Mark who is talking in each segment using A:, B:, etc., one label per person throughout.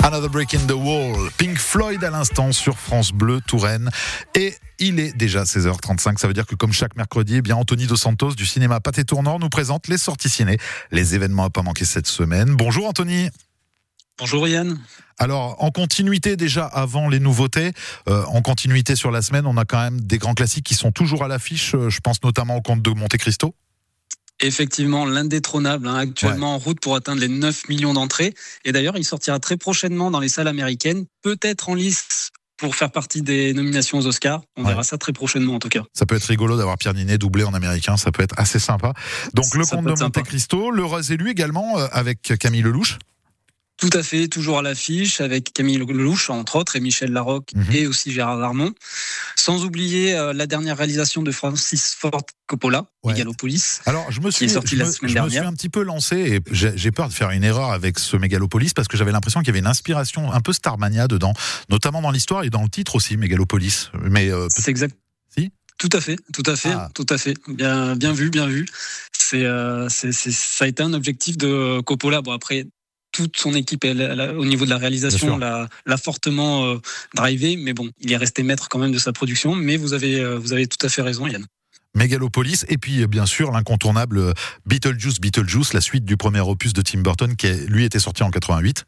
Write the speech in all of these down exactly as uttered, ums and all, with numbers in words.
A: Another Break in the Wall, Pink Floyd à l'instant sur France Bleu Touraine. Et il est déjà seize heures trente-cinq, ça veut dire que comme chaque mercredi, eh bien Anthony Dos Santos du cinéma Pâté Tournant nous présente les sorties ciné, les événements à pas manquer cette semaine. Bonjour Anthony.
B: Bonjour Yann.
A: Alors, en continuité déjà avant les nouveautés, euh, en continuité sur la semaine, on a quand même des grands classiques qui sont toujours à l'affiche. Euh, je pense notamment au Comte de Monte Cristo.
B: Effectivement, l'indétrônable, hein, actuellement ouais. en route pour atteindre les neuf millions d'entrées. Et d'ailleurs, il sortira très prochainement dans les salles américaines, peut-être en lice pour faire partie des nominations aux Oscars. On ouais. verra ça très prochainement en tout cas.
A: Ça peut être rigolo d'avoir Pierre Niney doublé en américain, ça peut être assez sympa. Donc ça, le Comte de Monte Cristo, Le Roi élu également euh, avec Camille Lelouch.
B: Tout à fait, toujours à l'affiche avec Camille Lelouch, entre autres, et Michel Larocque mmh. et aussi Gérard Darmon. Sans oublier euh, la dernière réalisation de Francis Ford Coppola, ouais. Megalopolis,
A: Alors, je me suis,
B: qui est sortie
A: je
B: la
A: me,
B: semaine
A: je
B: dernière.
A: Je me suis un petit peu lancé et j'ai, j'ai peur de faire une erreur avec ce Megalopolis parce que j'avais l'impression qu'il y avait une inspiration un peu Starmania dedans, notamment dans l'histoire et dans le titre aussi, Megalopolis. Mais euh,
B: C'est exact.
A: Si
B: Tout à fait, tout à fait, ah. tout à fait. Bien, bien vu, bien vu. C'est, euh, c'est, c'est, ça a été un objectif de Coppola. Bon, après, toute son équipe, elle, elle, au niveau de la réalisation, l'a, l'a fortement euh, drivé. Mais bon, il est resté maître quand même de sa production. Mais vous avez, euh, vous avez tout à fait raison, Yann.
A: Megalopolis, et puis bien sûr l'incontournable Beetlejuice, Beetlejuice, la suite du premier opus de Tim Burton qui, lui, était sorti en quatre-vingt-huit.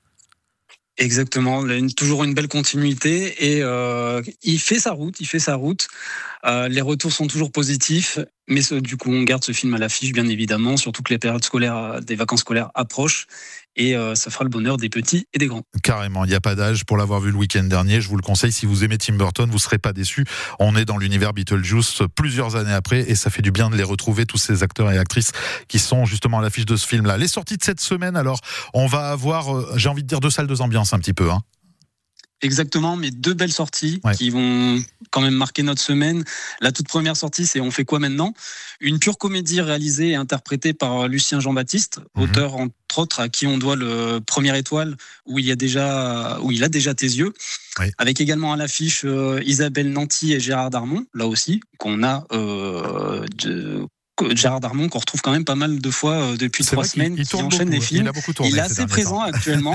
B: Exactement, une, toujours une belle continuité et euh, il fait sa route, il fait sa route. Euh, les retours sont toujours positifs, mais ce, du coup on garde ce film à l'affiche bien évidemment, surtout que les périodes scolaires, des vacances scolaires approchent et euh, ça fera le bonheur des petits et des grands.
A: Carrément, il n'y a pas d'âge pour l'avoir vu le week-end dernier. Je vous le conseille, si vous aimez Tim Burton, vous ne serez pas déçus. On est dans l'univers Beetlejuice plusieurs années après et ça fait du bien de les retrouver, tous ces acteurs et actrices qui sont justement à l'affiche de ce film-là. Les sorties de cette semaine, alors, on va avoir, euh, j'ai envie de dire, deux salles, deux ambiances un petit peu, hein.
B: Exactement, mais deux belles sorties
A: ouais.
B: qui vont quand même marquer notre semaine. La toute première sortie, c'est On fait quoi maintenant ? Une pure comédie réalisée et interprétée par Lucien Jean-Baptiste, mmh. auteur entre autres à qui on doit le Première étoile, où il y a déjà, où il a déjà tes yeux, oui. avec également à l'affiche euh, Isabelle Nanty et Gérard Darmon, là aussi qu'on a euh, de Gérard Darmon qu'on retrouve quand même pas mal de fois euh, depuis
A: c'est
B: trois semaines,
A: il, il
B: qui enchaîne
A: beaucoup,
B: les films.
A: Il, a beaucoup tourné
B: il est assez présent
A: temps.
B: actuellement.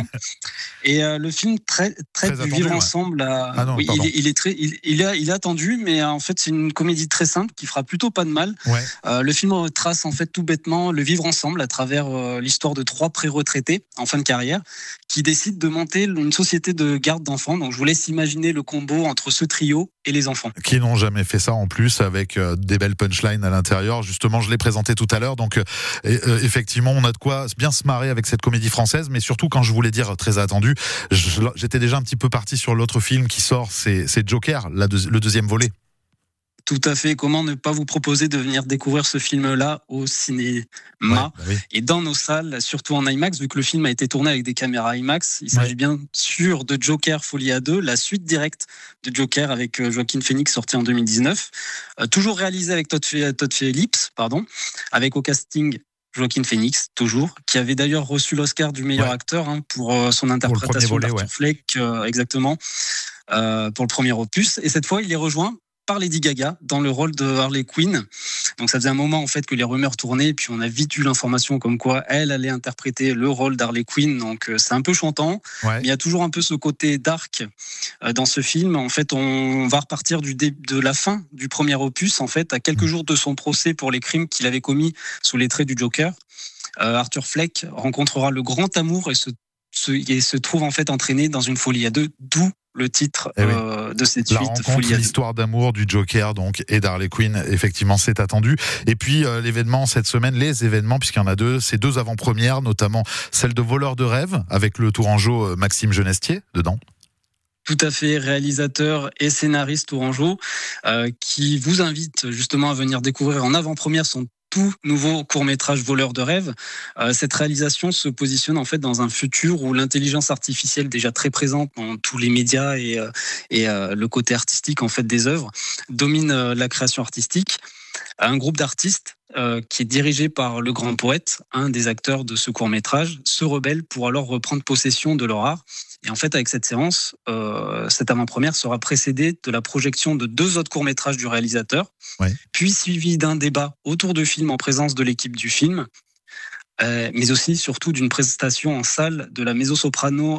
B: Et euh, le film traite, traite
A: très
B: du
A: attendu,
B: vivre
A: ouais.
B: ensemble. À...
A: Ah non,
B: oui, il est, il est très, il, il, est, il est attendu, mais en fait c'est une comédie très simple qui fera plutôt pas de mal.
A: Ouais.
B: Euh, le film retrace en fait tout bêtement le vivre ensemble à travers euh, l'histoire de trois pré-retraités en fin de carrière qui décident de monter une société de garde d'enfants. Donc je vous laisse imaginer le combo entre ce trio et les enfants.
A: Qui n'ont jamais fait ça en plus avec euh, des belles punchlines à l'intérieur. Justement, je l'ai présenté tout à l'heure. Donc, euh, euh, effectivement, on a de quoi bien se marrer avec cette comédie française. Mais surtout, quand je voulais dire très attendu, je, j'étais déjà un petit peu parti sur l'autre film qui sort, c'est, c'est Joker, la deux, le deuxième volet.
B: Tout à fait. Comment ne pas vous proposer de venir découvrir ce film-là au cinéma ouais, bah oui. et dans nos salles, surtout en IMAX, vu que le film a été tourné avec des caméras IMAX. Il s'agit ouais. bien sûr de Joker Folie à deux, la suite directe de Joker avec Joaquin Phoenix, sorti en deux mille dix-neuf. Euh, toujours réalisé avec Todd, Todd Phillips, pardon, avec au casting Joaquin Phoenix, toujours, qui avait d'ailleurs reçu l'Oscar du meilleur ouais. acteur hein, pour euh, son interprétation
A: volet,
B: d'Arthur
A: ouais.
B: Fleck, euh, exactement, euh, pour le premier opus. Et cette fois, il est rejoint par Lady Gaga dans le rôle de Harley Quinn. Donc ça faisait un moment en fait que les rumeurs tournaient, puis on a vite eu l'information comme quoi elle allait interpréter le rôle d'Harley Quinn. Donc c'est un peu chantant, ouais. mais il y a toujours un peu ce côté dark dans ce film. En fait, on va repartir du dé- de la fin du premier opus, en fait, à quelques jours de son procès pour les crimes qu'il avait commis sous les traits du Joker. Euh, Arthur Fleck rencontrera le grand amour et se, se, et se trouve en fait entraîné dans une folie à deux, d'où le titre
A: eh oui.
B: euh, de cette
A: la
B: suite.
A: rencontre,
B: Folie à
A: l'histoire d'amour du Joker donc et d'Harley Quinn, effectivement c'est attendu. Et puis euh, l'événement cette semaine, les événements puisqu'il y en a deux, c'est deux avant-premières, notamment celle de Voleurs de rêve avec le Tourangeau euh, Maxime Genestier dedans.
B: Tout à fait, réalisateur et scénariste tourangeau, euh, qui vous invite justement à venir découvrir en avant-première son tout nouveau court-métrage Voleurs de rêve. Euh, cette réalisation se positionne en fait dans un futur où l'intelligence artificielle, déjà très présente dans tous les médias et, euh, et euh, le côté artistique en fait des œuvres, domine euh, la création artistique. Un groupe d'artistes euh, qui est dirigé par le grand poète, un des acteurs de ce court-métrage, se rebelle pour alors reprendre possession de leur art. Et en fait, avec cette séance, euh, cette avant-première sera précédée de la projection de deux autres courts-métrages du réalisateur, ouais. puis suivi d'un débat autour du film en présence de l'équipe du film, euh, mais aussi surtout d'une prestation en salle de la mezzo-soprano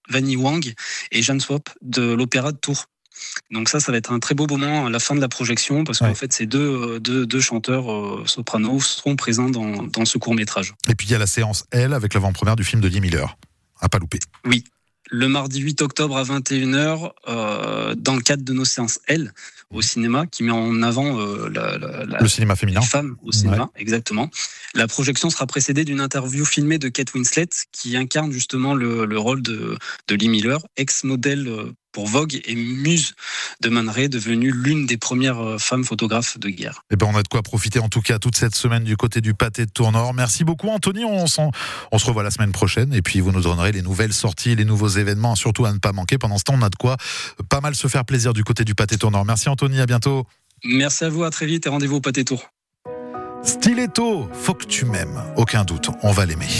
B: Vanny Wang et Jeanne Swap de l'Opéra de Tours. Donc ça, ça va être un très beau moment à la fin de la projection parce qu'en ouais. fait, ces deux, deux, deux chanteurs euh, sopranos seront présents dans, dans ce court-métrage.
A: Et puis il y a la séance L avec l'avant-première du film de Lee Miller. À pas louper.
B: Oui. Le mardi huit octobre à vingt et une heures, euh, dans le cadre de nos séances L au cinéma, qui met en avant euh, la, la, la,
A: le cinéma féminin,
B: les femmes au cinéma,
A: ouais.
B: exactement. La projection sera précédée d'une interview filmée de Kate Winslet, qui incarne justement le, le rôle de, de Lee Miller, ex-modèle pour Vogue et muse de Man Ray, devenue l'une des premières femmes photographes de guerre.
A: Eh ben, on a de quoi profiter en tout cas toute cette semaine du côté du Pâté de Tournord. Merci beaucoup Anthony, on, on se revoit la semaine prochaine et puis vous nous donnerez les nouvelles sorties, les nouveaux événements, surtout à ne pas manquer. Pendant ce temps, on a de quoi pas mal se faire plaisir du côté du Pâté de Tournord. Merci Anthony, à bientôt.
B: Merci à vous, à très vite et rendez-vous au Pâté Tour.
A: Stiletto, faut que tu m'aimes, aucun doute, on va l'aimer.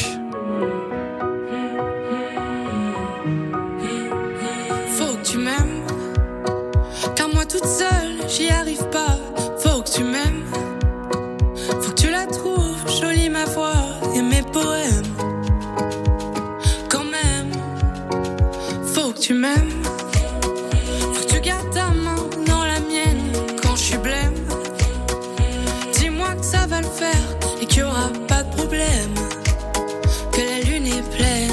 C: Tu m'aimes, car moi toute seule, j'y arrive pas. Faut que tu m'aimes, faut que tu la trouves jolie ma voix et mes poèmes. Quand même, faut que tu m'aimes, faut que tu gardes ta main dans la mienne quand je suis blême. Dis-moi que ça va le faire et qu'il y aura pas de problème, que la lune est pleine.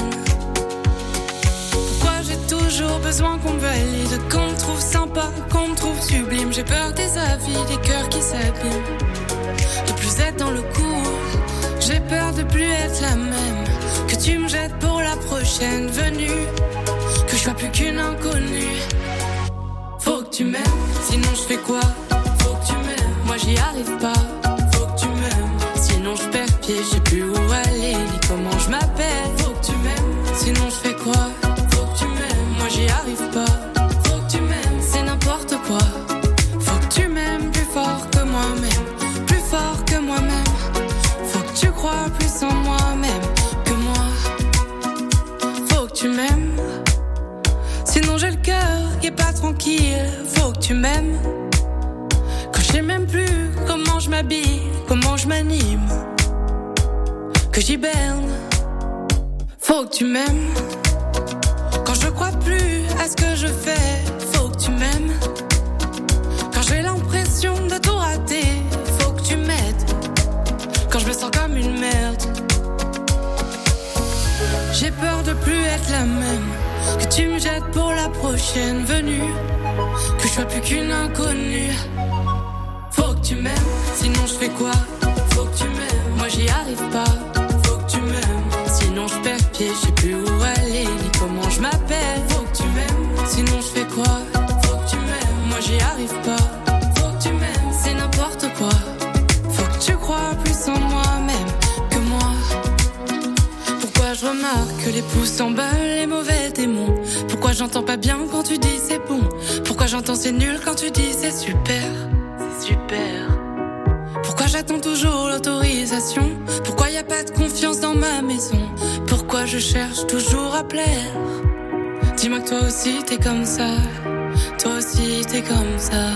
C: Toujours besoin qu'on me valide, qu'on me trouve sympa, qu'on me trouve sublime. J'ai peur des avis, des cœurs qui s'abîment, de plus être dans le coup. J'ai peur de plus être la même, que tu me jettes pour la prochaine venue, que je sois plus qu'une inconnue. Faut que tu m'aimes, sinon je fais quoi? Faut que tu m'aimes, moi j'y arrive pas. Faut que tu m'aimes, sinon je perds pied, je sais plus où aller, ni comment je m'appelle. Faut que tu m'aimes, sinon je fais quoi? Moi j'y arrive pas, faut que tu m'aimes, c'est n'importe quoi. Faut que tu m'aimes plus fort que moi-même, plus fort que moi-même. Faut que tu crois plus en moi-même que moi. Faut que tu m'aimes, sinon j'ai le cœur qui est pas tranquille. Faut que tu m'aimes, quand je sais même plus comment je m'habille, comment je m'anime, que j'hiberne. Faut que tu m'aimes, quand je crois plus à ce que je fais. Faut que tu m'aimes, quand j'ai l'impression de tout rater. Faut que tu m'aides, quand je me sens comme une merde. J'ai peur de plus être la même, que tu me jettes pour la prochaine venue, que je sois plus qu'une inconnue. Faut que tu m'aimes, sinon je fais quoi? Faut que tu m'aimes, moi j'y arrive pas. Faut que tu m'aimes, sinon je perds pied, je sais plus où aller, ni comment je m'appelle. Faut que tu m'aimes, sinon je fais quoi? Faut que tu m'aimes, moi j'y arrive pas. Faut que tu m'aimes, c'est n'importe quoi. Faut que tu crois plus en moi-même que moi. Pourquoi je remarque que les pouces s'emballent, les mauvais démons? Pourquoi j'entends pas bien quand tu dis c'est bon? Pourquoi j'entends c'est nul quand tu dis c'est super? C'est super. Pourquoi j'attends toujours l'autorisation? Pourquoi y a pas de confiance dans ma maison? Pourquoi je cherche toujours à plaire? Dis-moi que toi aussi t'es comme ça, toi aussi t'es comme ça.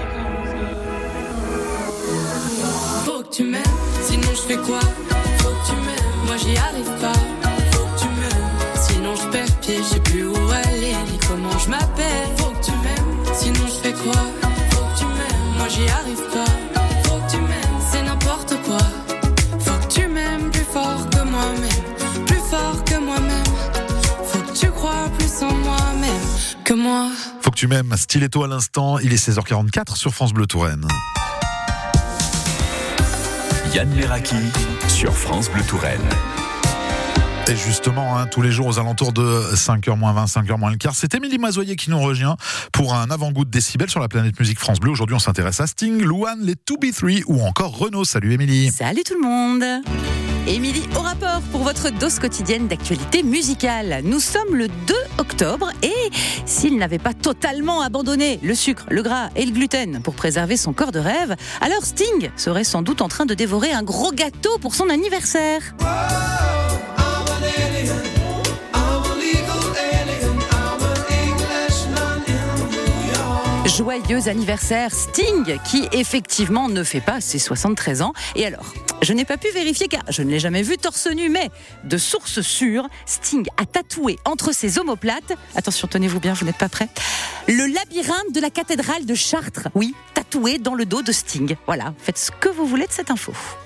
C: Faut que tu m'aimes, sinon je fais quoi? Faut que tu m'aimes, moi j'y arrive pas. Faut que tu m'aimes, sinon je perds pied, je sais plus où aller, ni comment je m'appelle. Faut que tu m'aimes, sinon je fais quoi? Faut que tu m'aimes, moi j'y arrive pas. Faut que tu m'aimes, c'est n'importe quoi. Faut que tu m'aimes plus fort que moi-même, plus fort que moi-même. Faut que tu crois plus en moi-même que moi.
A: Faut que tu m'aimes, Stiletto à l'instant, il est seize heures quarante-quatre sur France Bleu Touraine.
D: Yann Leraki sur France Bleu Touraine.
A: Et justement, hein, tous les jours aux alentours de cinq heures moins vingt, cinq heures moins le quart, c'est Émilie Mazoyer qui nous rejoint pour un avant-goût de décibels sur la planète musique France Bleu. Aujourd'hui, on s'intéresse à Sting, Louane, les deux B trois ou encore Renaud. Salut Émilie.
E: Salut tout le monde. Émilie au rapport pour votre dose quotidienne d'actualité musicale. Nous sommes le deux octobre et s'il n'avait pas totalement abandonné le sucre, le gras et le gluten pour préserver son corps de rêve, alors Sting serait sans doute en train de dévorer un gros gâteau pour son anniversaire. Joyeux anniversaire Sting, qui effectivement ne fait pas ses soixante-treize ans. Et alors, je n'ai pas pu vérifier car je ne l'ai jamais vu torse nu, mais de source sûre, Sting a tatoué entre ses omoplates, attention, tenez-vous bien, vous n'êtes pas prêts, le labyrinthe de la cathédrale de Chartres. Oui, tatoué dans le dos de Sting. Voilà, faites ce que vous voulez de cette info.